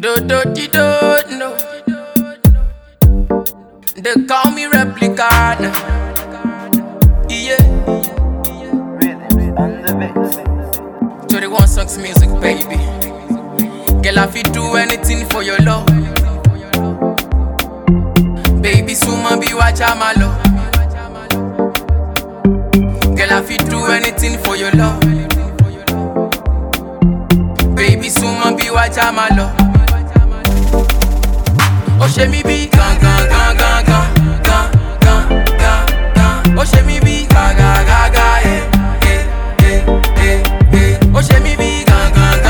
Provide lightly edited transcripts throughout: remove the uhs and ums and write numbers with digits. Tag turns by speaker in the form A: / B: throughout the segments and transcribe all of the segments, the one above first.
A: No. They call me replica. Yeah.
B: On the beat.
A: 21 songs music, baby. Girl, I fit do anything for your love. Baby, suma be watch my love. Girl, I fit do anything for your love. Baby, suma be watch my love. Oh, she me be gan. Oh, she me be ga, eh. Oh, she me be gan.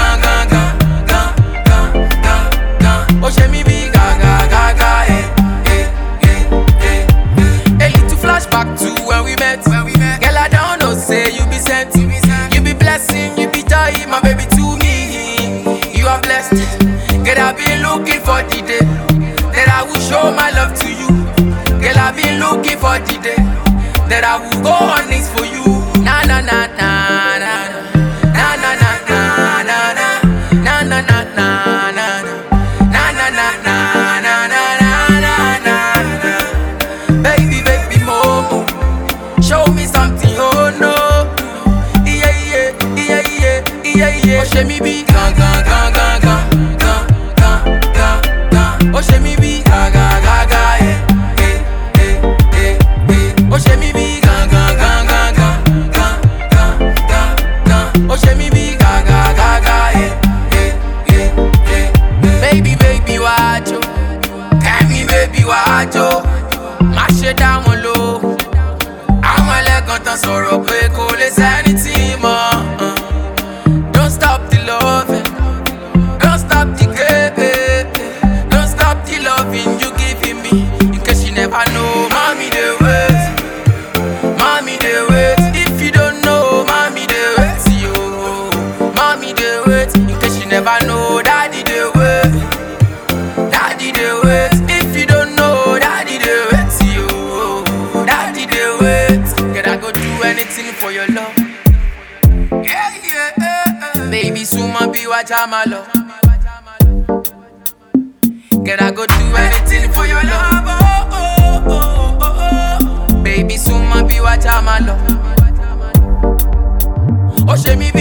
A: Oh, she me be ga, eh. A little flashback to when we met. Girl, I don't know, say you be sent. You be blessing, you be joy, my baby to me. You are blessed. Girl, I've been looking for the day that I will show my love to you. Girl, I've been looking for the day that I will go on this for you. Na. Baby, momo, show me something, oh no. Yeah. Oh, she me be gan. Oh, she me be ga, eh. Oh, she me be gan. Oh, she me be ga, eh. Baby, watch yo. Tell me, baby, watch yo. Mash it down low. I'm a leg on the sorrow, pay cool as anything more. Don't stop the loving. Don't stop the game. Don't stop the loving you giving me. In case you never know, mommy the wait. If you don't know, mommy the wait. Yo, mommy the wait. In case you never know, daddy the wait. If you don't know, daddy the wait. Yo, daddy the wait. Can I go do anything for your love? Yeah. Baby, suma be watch my love. Can I go do anything for your love? Baby, suma be watch my love. Oh, she me